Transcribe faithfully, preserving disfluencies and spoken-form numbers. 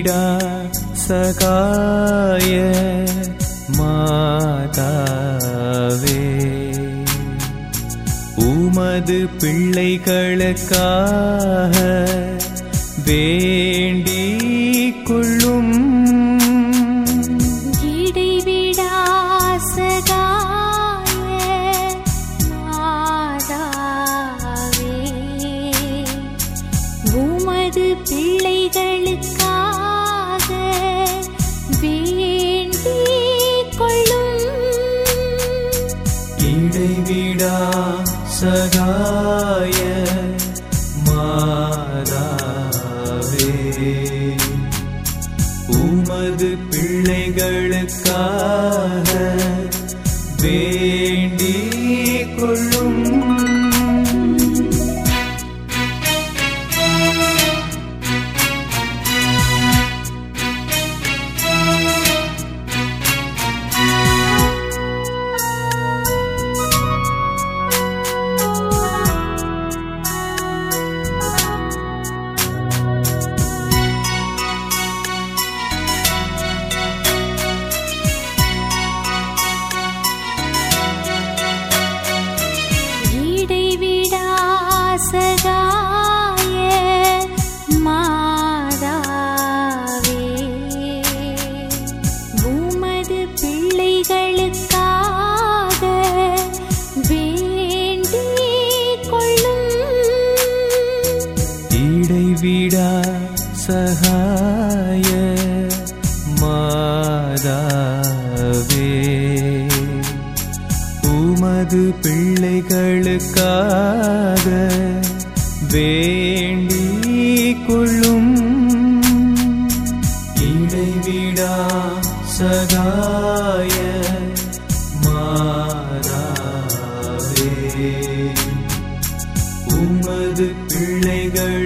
இடைவிடா சகாய மாதாவே, உமது பிள்ளைகளுக்காக வேண்டிக் கொள்ளும். இடைவிடா சகாய மாதாவே, உமது பிள்ளைகளுக்காக வேண்டிக் கொள்ளும். இடைவிடா சகாய மாதாவே, உமது பிள்ளைகளுக்காக வேண்டிக் கொள்ளும். சகாய மாதாவே, உமது பிள்ளைகளுக்காக வேண்டிக் கொள்ளும். இடைவிடா சகாய மாதாவே, உமது பிள்ளைகளுக்காக வேண்டிக் கொள்ளும். இடைவிடா சகாய மாதாவே, உமது பிள்ளைகள்